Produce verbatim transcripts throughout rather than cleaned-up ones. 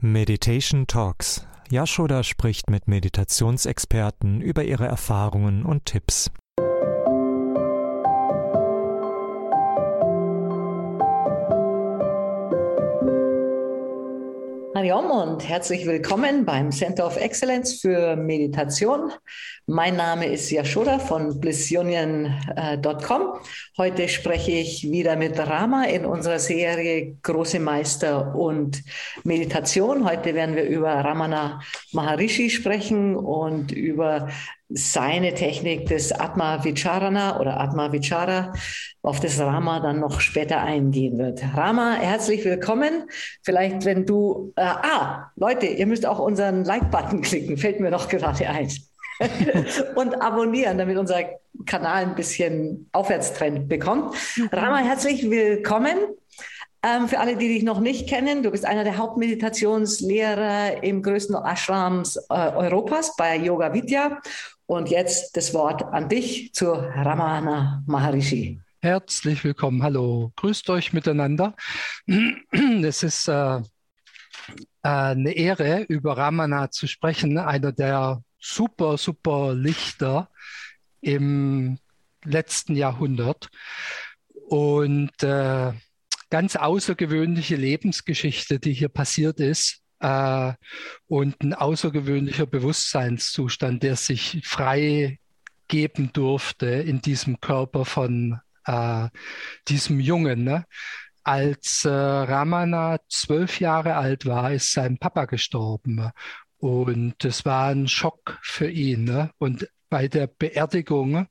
Meditation Talks. Yashoda spricht mit Meditationsexperten über ihre Erfahrungen und Tipps. Hariom und herzlich willkommen beim Center of Excellence für Meditation. Mein Name ist Yashoda von bliss union punkt com. Heute spreche ich wieder mit Rama in unserer Serie Große Meister und Meditation. Heute werden wir über Ramana Maharishi sprechen und über seine Technik des Atma Vicharana oder Atma Vichara, auf das Rama dann noch später eingehen wird. Rama, herzlich willkommen. Vielleicht, wenn du, äh, ah, Leute, ihr müsst auch unseren Like-Button klicken, fällt mir noch gerade ein. Und abonnieren, damit unser Kanal ein bisschen Aufwärtstrend bekommt. Rama, herzlich willkommen. Ähm, für alle, die dich noch nicht kennen, du bist einer der Hauptmeditationslehrer im größten Ashrams äh, Europas bei Yoga Vidya. Und jetzt das Wort an dich zu Ramana Maharishi. Herzlich willkommen, hallo, grüßt euch miteinander. Es ist äh, eine Ehre, über Ramana zu sprechen, einer der super, super Lichter im letzten Jahrhundert. Und äh, ganz außergewöhnliche Lebensgeschichte, die hier passiert ist. Äh, und ein außergewöhnlicher Bewusstseinszustand, der sich frei geben durfte in diesem Körper von äh, diesem Jungen. Ne? Als äh, Ramana zwölf Jahre alt war, ist sein Papa gestorben. Und es war ein Schock für ihn. Ne? Und bei der Beerdigung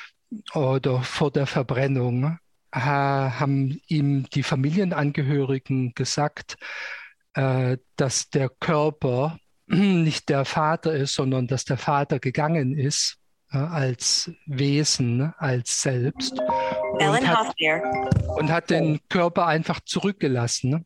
oder vor der Verbrennung äh, haben ihm die Familienangehörigen gesagt, äh, dass der Körper nicht der Vater ist, sondern dass der Vater gegangen ist äh, als Wesen, als Selbst und hat, und hat den Körper einfach zurückgelassen.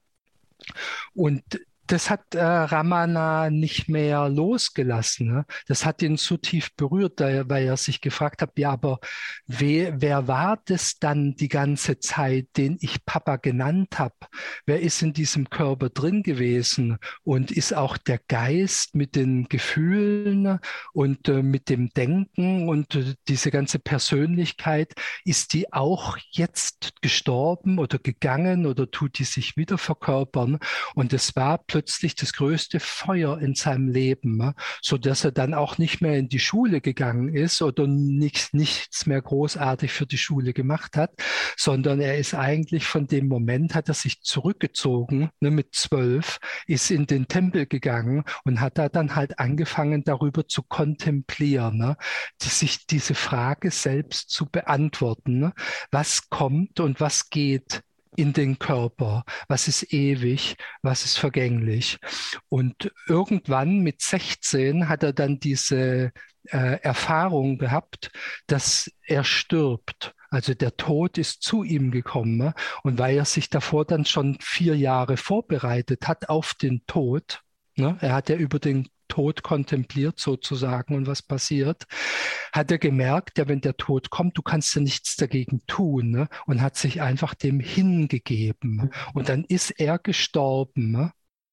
Und das hat äh, Ramana nicht mehr losgelassen. Ne? Das hat ihn so tief berührt, weil er sich gefragt hat, ja, aber wer, wer war das dann die ganze Zeit, den ich Papa genannt habe? Wer ist in diesem Körper drin gewesen? Und ist auch der Geist mit den Gefühlen und äh, mit dem Denken und äh, diese ganze Persönlichkeit, ist die auch jetzt gestorben oder gegangen oder tut die sich wieder verkörpern? Und es war plötzlich das größte Feuer in seinem Leben, so dass er dann auch nicht mehr in die Schule gegangen ist oder nichts, nichts mehr großartig für die Schule gemacht hat, sondern er ist eigentlich von dem Moment, hat er sich zurückgezogen, ne, mit zwölf, ist in den Tempel gegangen und hat da dann halt angefangen, darüber zu kontemplieren, ne, die, sich diese Frage selbst zu beantworten, ne, was kommt und was geht in den Körper, was ist ewig, was ist vergänglich. Und irgendwann mit sechzehn hat er dann diese äh, Erfahrung gehabt, dass er stirbt. Also der Tod ist zu ihm gekommen. Und weil er sich davor dann schon vier Jahre vorbereitet hat auf den Tod, ne, er hat ja über den Tod kontempliert sozusagen und was passiert, hat er gemerkt, ja, wenn der Tod kommt, du kannst ja nichts dagegen tun, ne? Und hat sich einfach dem hingegeben. Und dann ist er gestorben, ne?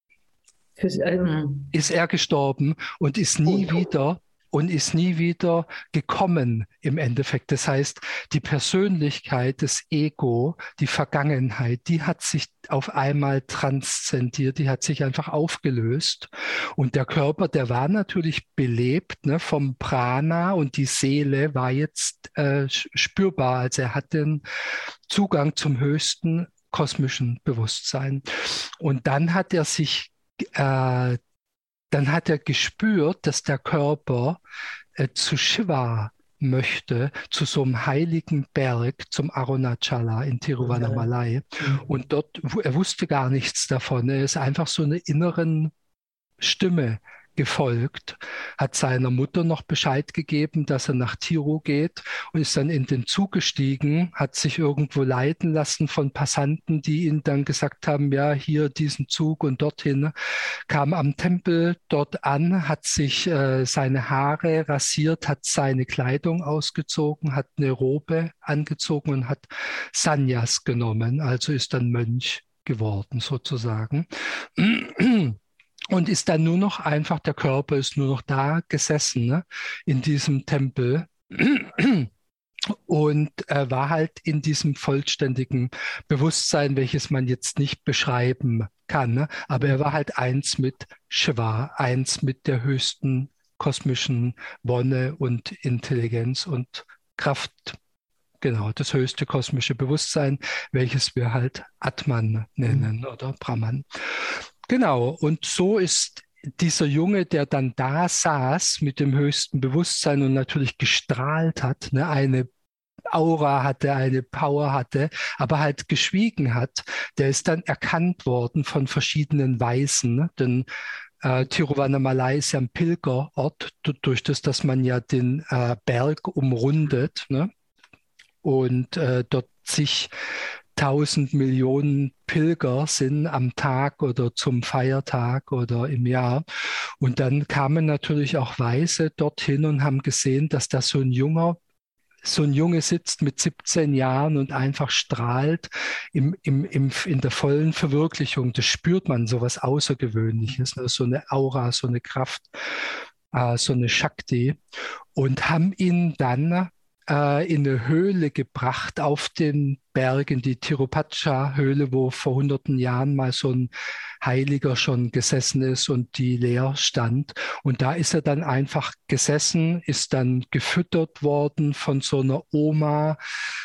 ist er gestorben und ist nie wieder und ist nie wieder gekommen im Endeffekt. Das heißt, die Persönlichkeit, das Ego, die Vergangenheit, die hat sich auf einmal transzendiert, die hat sich einfach aufgelöst. Und der Körper, der war natürlich belebt, ne, vom Prana, und die Seele war jetzt äh, spürbar. Also er hat den Zugang zum höchsten kosmischen Bewusstsein. Und dann hat er sich äh, dann hat er gespürt, dass der Körper äh, zu Shiva möchte, zu so einem heiligen Berg, zum Arunachala in Tiruvannamalai. Mhm. Und dort, er wusste gar nichts davon. Er ist einfach so eine inneren Stimme gefolgt, hat seiner Mutter noch Bescheid gegeben, dass er nach Tiru geht und ist dann in den Zug gestiegen, hat sich irgendwo leiten lassen von Passanten, die ihm dann gesagt haben, ja, hier diesen Zug und dorthin, kam am Tempel dort an, hat sich äh, seine Haare rasiert, hat seine Kleidung ausgezogen, hat eine Robe angezogen und hat Sannyas genommen, also ist dann Mönch geworden sozusagen. und ist dann nur noch einfach, der Körper ist nur noch da gesessen, ne, in diesem Tempel. Und äh, war halt in diesem vollständigen Bewusstsein, welches man jetzt nicht beschreiben kann. Ne? Aber er war halt eins mit Shiva, eins mit der höchsten kosmischen Wonne und Intelligenz und Kraft. Genau, das höchste kosmische Bewusstsein, welches wir halt Atman nennen mhm. oder Brahman. Genau, und so ist dieser Junge, der dann da saß mit dem höchsten Bewusstsein und natürlich gestrahlt hat, ne, eine Aura hatte, eine Power hatte, aber halt geschwiegen hat, der ist dann erkannt worden von verschiedenen Weisen, ne? Denn äh, Tiruvannamalai ist ja ein Pilgerort, durch das, dass man ja den äh, Berg umrundet, ne? Und äh, dort sich tausend Millionen Pilger sind am Tag oder zum Feiertag oder im Jahr. Und dann kamen natürlich auch Weise dorthin und haben gesehen, dass da so ein junger, so ein Junge sitzt mit siebzehn Jahren und einfach strahlt im, im, im, in der vollen Verwirklichung. Das spürt man, so was Außergewöhnliches, ne? So eine Aura, so eine Kraft, äh, so eine Shakti. Und haben ihn dann äh, in eine Höhle gebracht auf den Berg, in die Tirupacha-Höhle, wo vor hunderten Jahren mal so ein Heiliger schon gesessen ist und die leer stand. Und da ist er dann einfach gesessen, ist dann gefüttert worden von so einer Oma,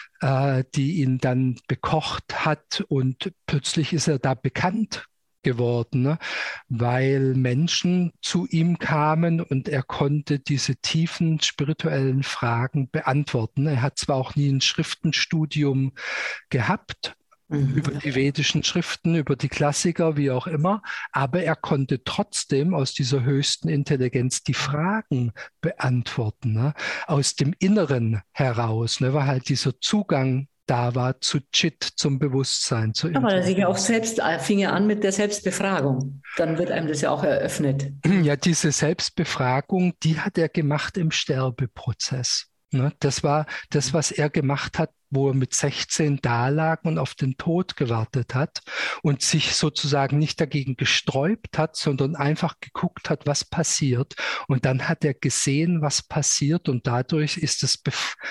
äh, die ihn dann bekocht hat. Und plötzlich ist er da bekannt geworden, ne? Weil Menschen zu ihm kamen und er konnte diese tiefen spirituellen Fragen beantworten. Er hat zwar auch nie ein Schriftenstudium gehabt, mhm. über die vedischen Schriften, über die Klassiker, wie auch immer, aber er konnte trotzdem aus dieser höchsten Intelligenz die Fragen beantworten, ne? Aus dem Inneren heraus, ne? War halt dieser Zugang da war zu Chit, zum Bewusstsein. Zu ja, weil er sich ja auch selbst, fing er an mit der Selbstbefragung. Dann wird einem das ja auch eröffnet. Ja, diese Selbstbefragung, die hat er gemacht im Sterbeprozess. Ne? Das war das, was er gemacht hat, wo er mit sechzehn da lag und auf den Tod gewartet hat und sich sozusagen nicht dagegen gesträubt hat, sondern einfach geguckt hat, was passiert. Und dann hat er gesehen, was passiert und dadurch ist es,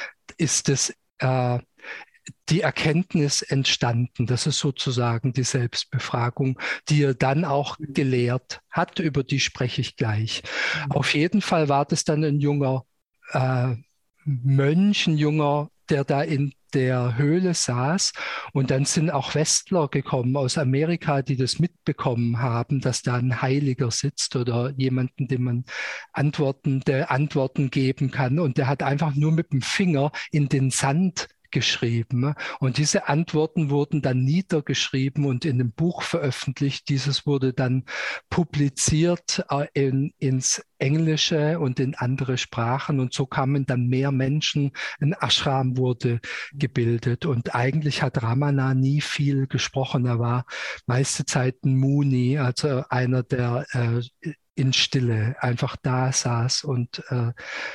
ist es äh, die Erkenntnis entstanden. Das ist sozusagen die Selbstbefragung, die er dann auch gelehrt hat, über die spreche ich gleich. Mhm. Auf jeden Fall war das dann ein junger äh, Mönch, ein junger, der da in der Höhle saß. Und dann sind auch Westler gekommen aus Amerika, die das mitbekommen haben, dass da ein Heiliger sitzt oder jemanden, dem man Antworten, der Antworten geben kann. Und der hat einfach nur mit dem Finger in den Sand geschrieben. Und diese Antworten wurden dann niedergeschrieben und in einem Buch veröffentlicht. Dieses wurde dann publiziert in, ins Englische und in andere Sprachen. Und so kamen dann mehr Menschen. Ein Ashram wurde gebildet. Und eigentlich hat Ramana nie viel gesprochen. Er war meiste Zeit ein Muni, also einer, der äh, in Stille einfach da saß und äh,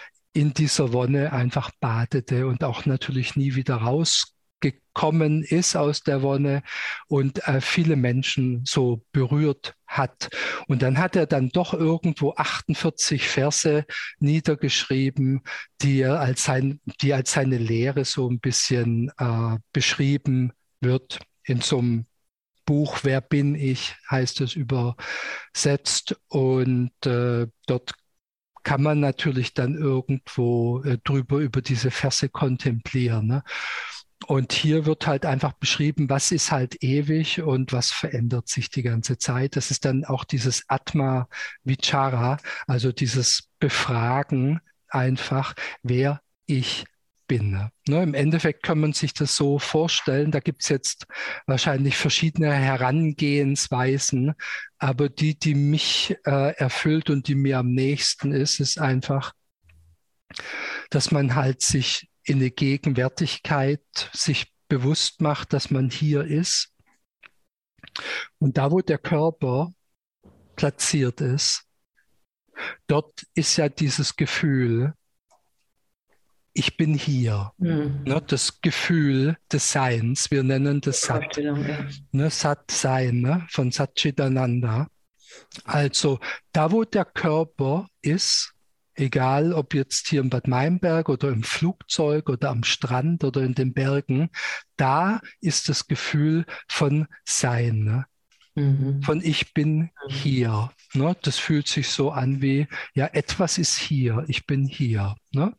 in dieser Wonne einfach badete und auch natürlich nie wieder rausgekommen ist aus der Wonne und äh, viele Menschen so berührt hat. Und dann hat er dann doch irgendwo achtundvierzig Verse niedergeschrieben, die er als sein, die als seine Lehre so ein bisschen äh, beschrieben wird in so einem Buch Wer bin ich, heißt es übersetzt. Und äh, dort kann man natürlich dann irgendwo äh, drüber über diese Verse kontemplieren. Ne? Und hier wird halt einfach beschrieben, was ist halt ewig und was verändert sich die ganze Zeit. Das ist dann auch dieses Atma Vichara, also dieses Befragen einfach, wer ich bin. Ne, im Endeffekt kann man sich das so vorstellen, da gibt es jetzt wahrscheinlich verschiedene Herangehensweisen, aber die, die mich äh, erfüllt und die mir am nächsten ist, ist einfach, dass man halt sich in eine Gegenwärtigkeit sich bewusst macht, dass man hier ist. Und da, wo der Körper platziert ist, dort ist ja dieses Gefühl, ich bin hier. Mhm. Ne, das Gefühl des Seins, wir nennen das Sat. Ja. Ne, Sat sein, ne, von Satchitananda. Also da, wo der Körper ist, egal ob jetzt hier in Bad Meinberg oder im Flugzeug oder am Strand oder in den Bergen, da ist das Gefühl von Sein, ne? Mhm. Von ich bin hier. Ne? Das fühlt sich so an wie, ja, etwas ist hier, ich bin hier. Ne?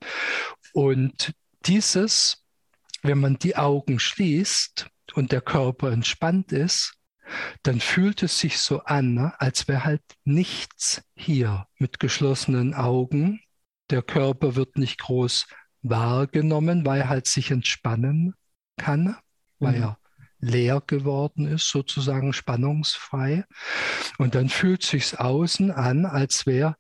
Und dieses, wenn man die Augen schließt und der Körper entspannt ist, dann fühlt es sich so an, ne, als wäre halt nichts hier mit geschlossenen Augen. Der Körper wird nicht groß wahrgenommen, weil er halt sich entspannen kann, weil Mhm. er leer geworden ist, sozusagen spannungsfrei. Und dann fühlt sich's außen an, als wäre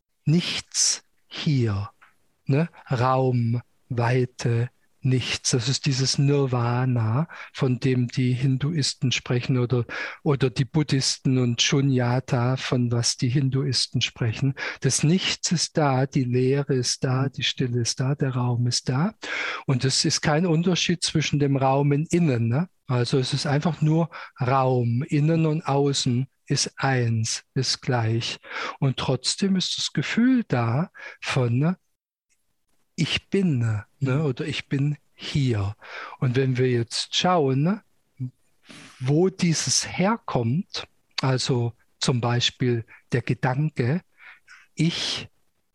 nichts hier, ne? Raum, Weite, nichts. Das ist dieses Nirvana, von dem die Hinduisten sprechen oder, oder die Buddhisten und Shunyata, von was die Hinduisten sprechen. Das Nichts ist da, die Leere ist da, die Stille ist da, der Raum ist da. Und es ist kein Unterschied zwischen dem Raum und Innen, ne? Also es ist einfach nur Raum, Innen und Außen ist eins, ist gleich. Und trotzdem ist das Gefühl da von, ne, ich bin, ne, oder ich bin hier. Und wenn wir jetzt schauen, ne, wo dieses herkommt, also zum Beispiel der Gedanke, ich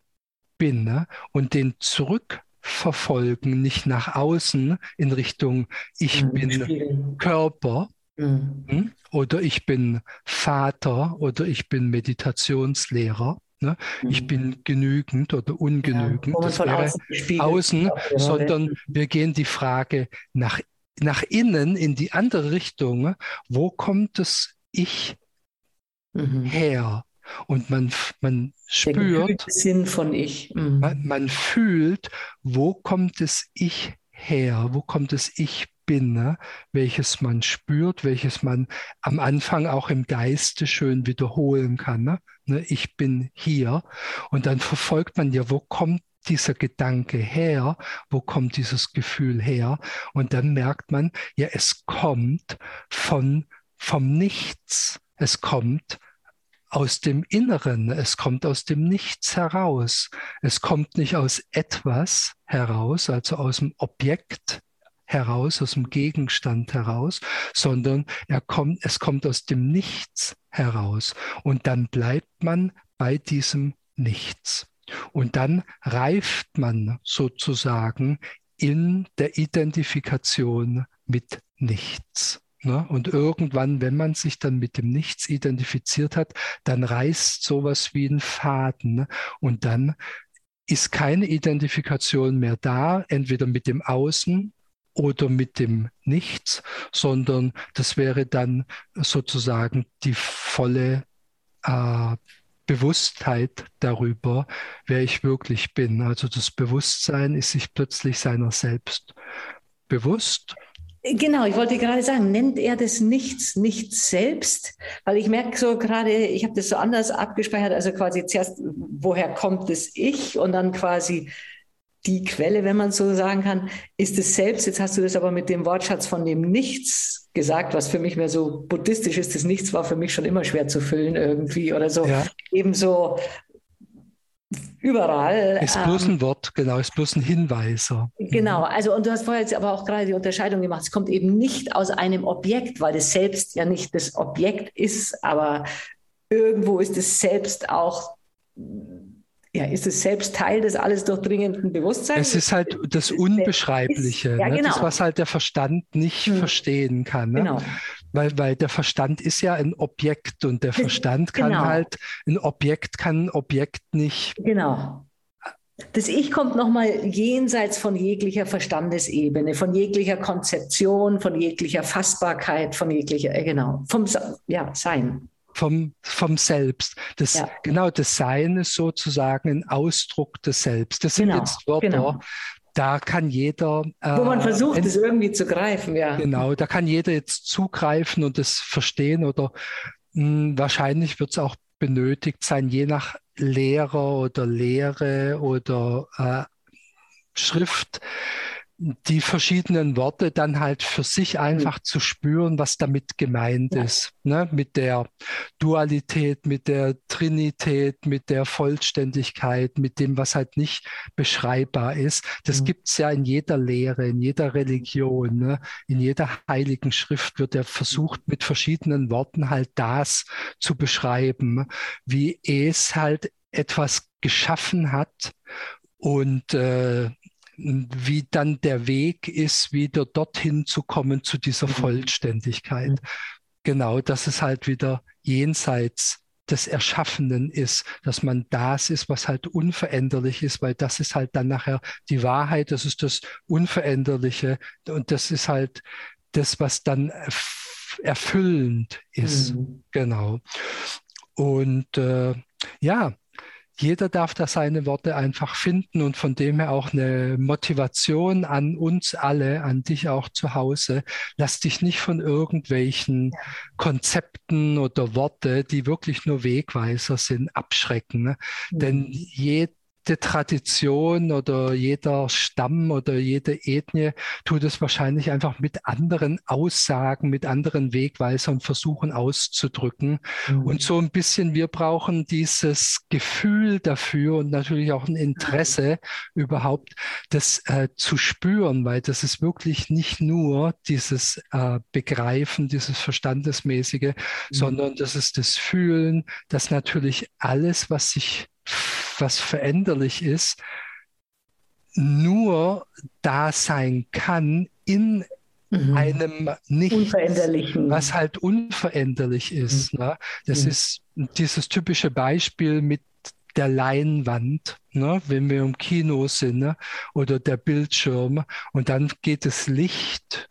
bin, ne, und den zurückverfolgen, nicht nach außen in Richtung, ich Mhm. bin Spielen. Körper, Mhm. hm, oder ich bin Vater oder ich bin Meditationslehrer. Ne? Ich Mhm. bin genügend oder Ja, ungenügend. wo man Das von wäre außen gespiegelt außen, auf die Rolle. sondern wir gehen die Frage nach, nach innen in die andere Richtung. Ne? Wo kommt das Ich Mhm. her? Und man, man Der gefühlte spürt, Sinn von Ich. man, Mhm. man fühlt, wo kommt das Ich her? Wo kommt das Ich bin, ne? Welches man spürt, welches man am Anfang auch im Geiste schön wiederholen kann. Ne? Ne, ich bin hier. Und dann verfolgt man ja, wo kommt dieser Gedanke her? Wo kommt dieses Gefühl her? Und dann merkt man, ja, es kommt von, vom Nichts. Es kommt aus dem Inneren, es kommt aus dem Nichts heraus. Es kommt nicht aus etwas heraus, also aus dem Objekt heraus, aus dem Gegenstand heraus, sondern er kommt, es kommt aus dem Nichts heraus. Und dann bleibt man bei diesem Nichts. Und dann reift man sozusagen in der Identifikation mit Nichts. Ne? Und irgendwann, wenn man sich dann mit dem Nichts identifiziert hat, dann reißt sowas wie ein Faden. Ne? Und dann ist keine Identifikation mehr da, entweder mit dem Außen oder mit dem Nichts, sondern das wäre dann sozusagen die volle äh, Bewusstheit darüber, wer ich wirklich bin. Also das Bewusstsein ist sich plötzlich seiner selbst bewusst. Genau, ich wollte gerade sagen, nennt er das Nichts, Nichts selbst? Weil ich merke so gerade, ich habe das so anders abgespeichert, also quasi zuerst, woher kommt das Ich und dann quasi die Quelle, wenn man so sagen kann, ist es selbst. Jetzt hast du das aber mit dem Wortschatz von dem Nichts gesagt, was für mich mehr so buddhistisch ist. Das Nichts war für mich schon immer schwer zu füllen irgendwie oder so. Ja. Ebenso überall. Ist bloß ein Wort, genau, ist bloß ein Hinweiser. Genau, also und du hast vorher jetzt aber auch gerade die Unterscheidung gemacht, es kommt eben nicht aus einem Objekt, weil das Selbst ja nicht das Objekt ist, aber irgendwo ist es Selbst auch, ja, ist es selbst Teil des alles durchdringenden Bewusstseins? Es ist halt das Unbeschreibliche, ist, ja, ne? genau. Das, was halt der Verstand nicht hm. verstehen kann. Ne? Genau. Weil, weil der Verstand ist ja ein Objekt und der Verstand kann genau. halt, ein Objekt kann ein Objekt nicht. Genau. Das Ich kommt nochmal jenseits von jeglicher Verstandesebene, von jeglicher Konzeption, von jeglicher Fassbarkeit, von jeglicher, äh, genau, vom ja, Sein. Vom, vom Selbst. Das, ja. Genau, das Sein ist sozusagen ein Ausdruck des Selbst. Das sind genau, jetzt Wörter, genau. da kann jeder... Wo man äh, versucht, es irgendwie zu greifen, ja. Genau, da kann jeder jetzt zugreifen und das verstehen oder mh, wahrscheinlich wird es auch benötigt sein, je nach Lehrer oder Lehre oder äh, Schrift, die verschiedenen Worte dann halt für sich einfach mhm. zu spüren, was damit gemeint ja. ist. Ne? Mit der Dualität, mit der Trinität, mit der Vollständigkeit, mit dem, was halt nicht beschreibbar ist. Das mhm. gibt es ja in jeder Lehre, in jeder Religion, ne? In jeder heiligen Schrift wird ja versucht, mit verschiedenen Worten halt das zu beschreiben, wie es halt etwas geschaffen hat und äh, wie dann der Weg ist, wieder dorthin zu kommen, zu dieser Vollständigkeit. Mhm. Genau, dass es halt wieder jenseits des Erschaffenen ist, dass man das ist, was halt unveränderlich ist, weil das ist halt dann nachher die Wahrheit, das ist das Unveränderliche und das ist halt das, was dann erfüllend ist. Mhm. Genau. Und äh, ja, jeder darf da seine Worte einfach finden und von dem her auch eine Motivation an uns alle, an dich auch zu Hause. Lass dich nicht von irgendwelchen Konzepten oder Worte, die wirklich nur Wegweiser sind, abschrecken. Ne? Mhm. Denn jede Tradition oder jeder Stamm oder jede Ethnie tut es wahrscheinlich einfach mit anderen Aussagen, mit anderen Wegweisern versuchen auszudrücken. Mhm. Und so ein bisschen, wir brauchen dieses Gefühl dafür und natürlich auch ein Interesse mhm. überhaupt, das äh, zu spüren, weil das ist wirklich nicht nur dieses äh, Begreifen, dieses Verstandesmäßige, mhm. sondern das ist das Fühlen, dass natürlich alles, was sich was veränderlich ist, nur da sein kann in mhm. einem Nichts, was halt unveränderlich ist. Mhm. Ne? Das mhm. ist dieses typische Beispiel mit der Leinwand, ne? Wenn wir im Kino sind, ne? Oder der Bildschirm und dann geht das Licht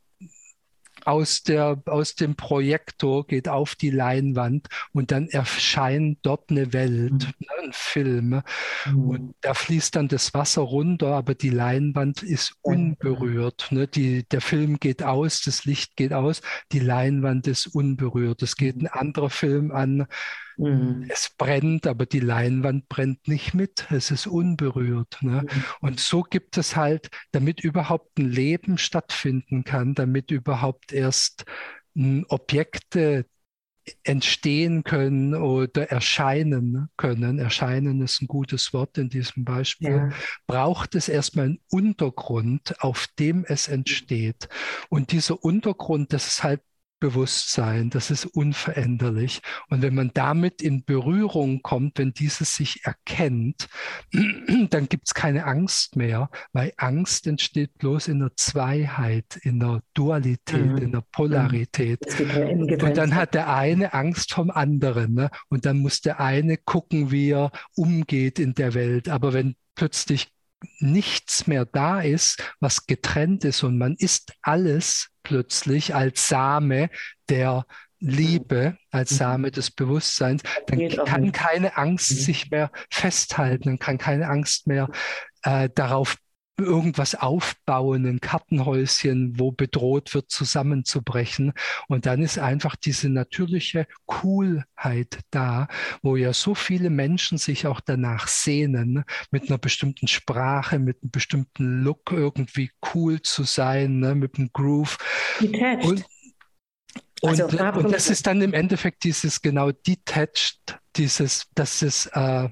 aus der, aus dem Projektor, geht auf die Leinwand und dann erscheint dort eine Welt, mhm. ne, ein Film. Mhm. Und da fließt dann das Wasser runter, aber die Leinwand ist unberührt. Ne? Die, der Film geht aus, das Licht geht aus, die Leinwand ist unberührt. Es geht ein anderer Film an, mhm. es brennt, aber die Leinwand brennt nicht mit, es ist unberührt. Ne? Mhm. Und so gibt es halt, damit überhaupt ein Leben stattfinden kann, damit überhaupt erst m, Objekte entstehen können oder erscheinen können, erscheinen ist ein gutes Wort in diesem Beispiel, ja. braucht es erstmal einen Untergrund, auf dem es entsteht. Und dieser Untergrund, das ist halt Bewusstsein, das ist unveränderlich. Und wenn man damit in Berührung kommt, wenn dieses sich erkennt, dann gibt es keine Angst mehr, weil Angst entsteht bloß in der Zweiheit, in der Dualität, mhm. in der Polarität. Und dann hat der eine Angst vom anderen, ne? Und dann muss der eine gucken, wie er umgeht in der Welt. Aber wenn plötzlich nichts mehr da ist, was getrennt ist und man ist alles plötzlich als Same der Liebe, als Same des Bewusstseins, dann kann keine Angst sich mehr festhalten, dann kann keine Angst mehr äh, darauf irgendwas aufbauen, ein Kartenhäuschen, wo bedroht wird, zusammenzubrechen. Und dann ist einfach diese natürliche Coolheit da, wo ja so viele Menschen sich auch danach sehnen, mit einer bestimmten Sprache, mit einem bestimmten Look irgendwie cool zu sein, ne, mit einem Groove. Und, und, also, und das ist dann im Endeffekt dieses genau detached, dieses, das ist äh,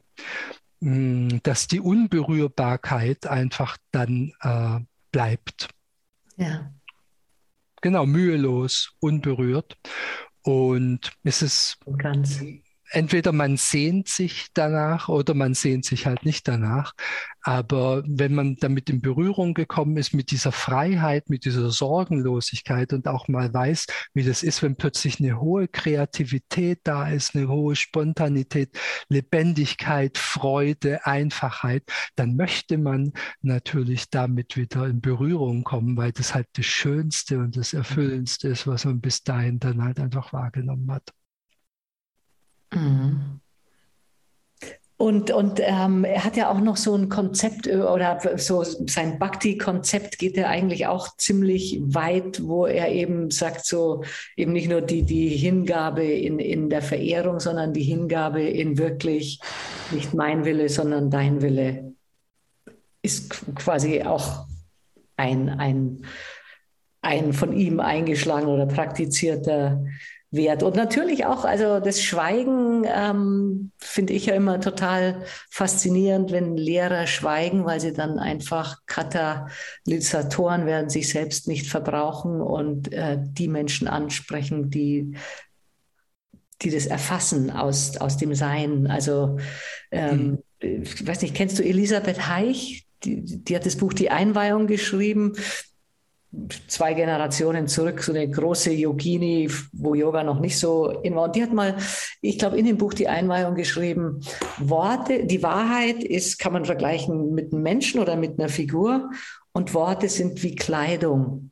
dass die Unberührbarkeit einfach dann äh, bleibt. Ja. Genau, mühelos, unberührt. Und es ist ganz. Entweder man sehnt sich danach oder man sehnt sich halt nicht danach. Aber wenn man damit in Berührung gekommen ist mit dieser Freiheit, mit dieser Sorgenlosigkeit und auch mal weiß, wie das ist, wenn plötzlich eine hohe Kreativität da ist, eine hohe Spontanität, Lebendigkeit, Freude, Einfachheit, dann möchte man natürlich damit wieder in Berührung kommen, weil das halt das Schönste und das Erfüllendste ist, was man bis dahin dann halt einfach wahrgenommen hat. Und, und ähm, er hat ja auch noch so ein Konzept oder so sein Bhakti-Konzept geht ja eigentlich auch ziemlich weit, wo er eben sagt, so eben nicht nur die, die Hingabe in, in der Verehrung, sondern die Hingabe in wirklich nicht mein Wille, sondern dein Wille ist quasi auch ein, ein, ein von ihm eingeschlagener oder praktizierter Wert. Und natürlich auch, also das Schweigen ähm, finde ich ja immer total faszinierend, wenn Lehrer schweigen, weil sie dann einfach Katalysatoren werden, sich selbst nicht verbrauchen und äh, die Menschen ansprechen, die, die das erfassen aus, aus dem Sein. Also ähm, mhm. ich weiß nicht, kennst du Elisabeth Haich? Die, die hat das Buch Die Einweihung geschrieben. Zwei Generationen zurück, so eine große Yogini, wo Yoga noch nicht so in war. Und die hat mal, ich glaube, in dem Buch Die Einweihung geschrieben, Worte, die Wahrheit ist, kann man vergleichen mit einem Menschen oder mit einer Figur, und Worte sind wie Kleidung.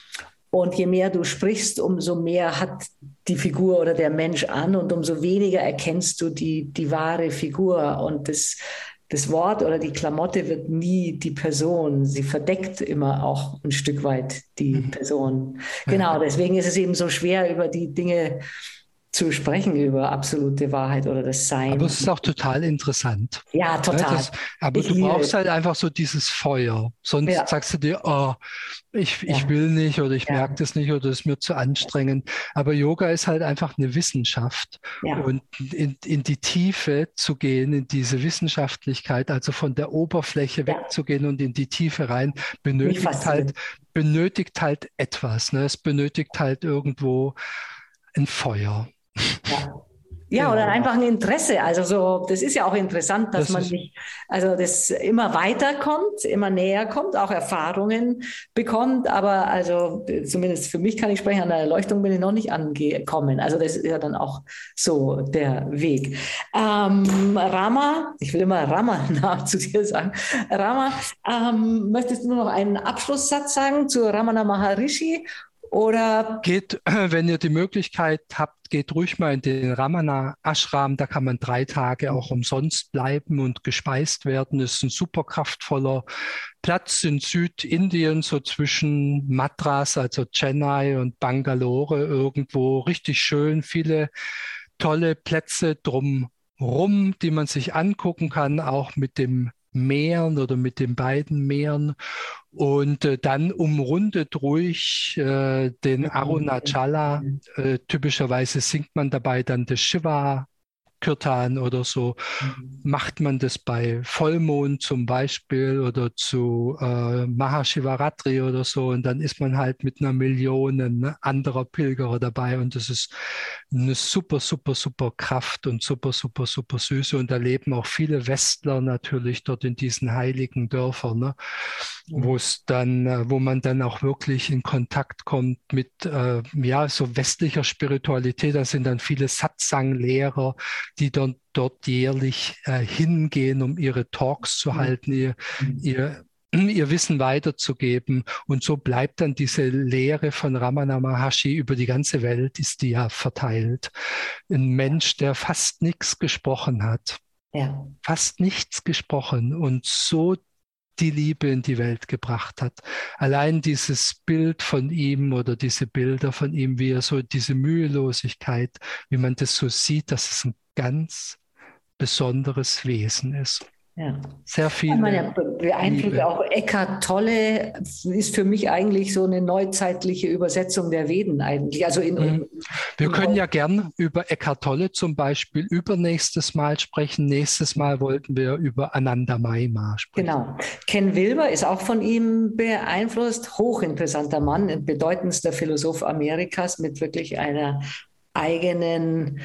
Und je mehr du sprichst, umso mehr hat die Figur oder der Mensch an und umso weniger erkennst du die, die wahre Figur. Und das Das Wort oder die Klamotte wird nie die Person. Sie verdeckt immer auch ein Stück weit die mhm. Person. Genau, deswegen ist es eben so schwer, über die Dinge zu sprechen, über absolute Wahrheit oder das Sein. Aber es ist auch total interessant. Ja, total. Das, aber ich du brauchst halt einfach so dieses Feuer. Sonst ja. sagst du dir, oh, ich, ja. ich will nicht oder ich ja. merke das nicht oder es ist mir zu anstrengend. Aber Yoga ist halt einfach eine Wissenschaft. Ja. Und in, in die Tiefe zu gehen, in diese Wissenschaftlichkeit, also von der Oberfläche ja. wegzugehen und in die Tiefe rein, benötigt halt, benötigt halt etwas. Ne? Es benötigt halt irgendwo ein Feuer. Ja. Ja, oder einfach ein Interesse. Also so, das ist ja auch interessant, dass das man nicht, also das immer weiterkommt, immer näher kommt, auch Erfahrungen bekommt. Aber also zumindest für mich kann ich sprechen, an der Erleuchtung bin ich noch nicht angekommen. Also das ist ja dann auch so der Weg. Ähm, Rama, ich will immer Rama zu dir sagen. Rama, ähm, möchtest du noch einen Abschlusssatz sagen zu Ramana Maharishi? Oder geht, wenn ihr die Möglichkeit habt, geht ruhig mal in den Ramana Ashram, da kann man drei Tage auch umsonst bleiben und gespeist werden. Das ist ein super kraftvoller Platz in Südindien, so zwischen Madras, also Chennai und Bangalore irgendwo. Richtig schön, viele tolle Plätze drumherum, die man sich angucken kann, auch mit dem Meeren oder mit den beiden Meeren. Und äh, dann umrundet ruhig äh, den Arunachala. Äh, typischerweise singt man dabei dann das Shiva Kirtan oder so. Mhm. Macht man das bei Vollmond zum Beispiel oder zu äh, Mahashivaratri oder so, und dann ist man halt mit einer Million ne, anderer Pilgerer dabei, und das ist eine super, super, super Kraft und super, super, super Süße, und da leben auch viele Westler natürlich dort in diesen heiligen Dörfern, ne, mhm. wo es dann, wo man dann auch wirklich in Kontakt kommt mit äh, ja, so westlicher Spiritualität. Da sind dann viele Satsang-Lehrer, die dann dort jährlich äh, hingehen, um ihre Talks zu halten, ihr, ihr, ihr Wissen weiterzugeben. Und so bleibt dann diese Lehre von Ramana Maharshi über die ganze Welt, ist die ja verteilt. Ein Mensch, der fast nichts gesprochen hat. Ja. Fast nichts gesprochen und so die Liebe in die Welt gebracht hat. Allein dieses Bild von ihm oder diese Bilder von ihm, wie er so diese Mühelosigkeit, wie man das so sieht, dass es ein ganz besonderes Wesen ist. Ja. Sehr viel. Ja, beeindruckt auch Eckhart Tolle ist für mich eigentlich so eine neuzeitliche Übersetzung der Veden eigentlich. Also in, mhm. Wir in können ja gern über Eckhart Tolle zum Beispiel übernächstes Mal sprechen. Nächstes Mal wollten wir über Ananda Maima sprechen. Genau. Ken Wilber ist auch von ihm beeinflusst. Hochinteressanter Mann, ein bedeutendster Philosoph Amerikas mit wirklich einer eigenen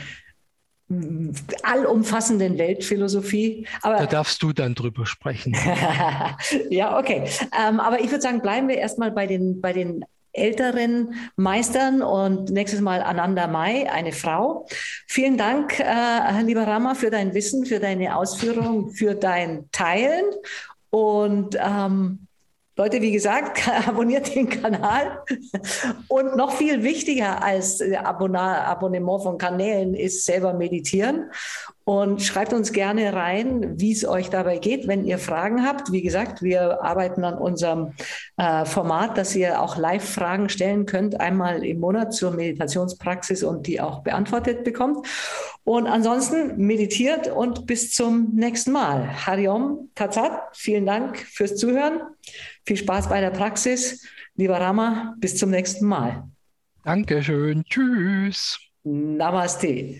allumfassenden Weltphilosophie. Aber da darfst du dann drüber sprechen. Ja, okay. Ähm, aber ich würde sagen, bleiben wir erstmal bei den, bei den älteren Meistern und nächstes Mal Ananda Mai, eine Frau. Vielen Dank, äh, lieber Rama, für dein Wissen, für deine Ausführungen, für dein Teilen. Und ähm, Leute, wie gesagt, abonniert den Kanal. Und noch viel wichtiger als Abonna- Abonnement von Kanälen ist selber meditieren. Und schreibt uns gerne rein, wie es euch dabei geht, wenn ihr Fragen habt. Wie gesagt, wir arbeiten an unserem äh, Format, dass ihr auch Live-Fragen stellen könnt, einmal im Monat zur Meditationspraxis und die auch beantwortet bekommt. Und ansonsten meditiert und bis zum nächsten Mal. Hariom Tatsat, vielen Dank fürs Zuhören. Viel Spaß bei der Praxis. Lieber Rama, bis zum nächsten Mal. Dankeschön. Tschüss. Namaste.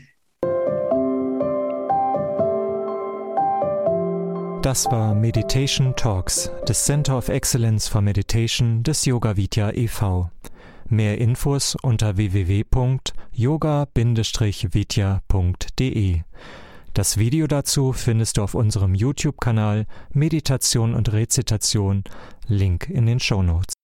Das war Meditation Talks des Center of Excellence for Meditation des Yoga Vidya e V Mehr Infos unter w w w punkt yoga Bindestrich vidya punkt d e. Das Video dazu findest du auf unserem YouTube-Kanal Meditation und Rezitation, Link in den Shownotes.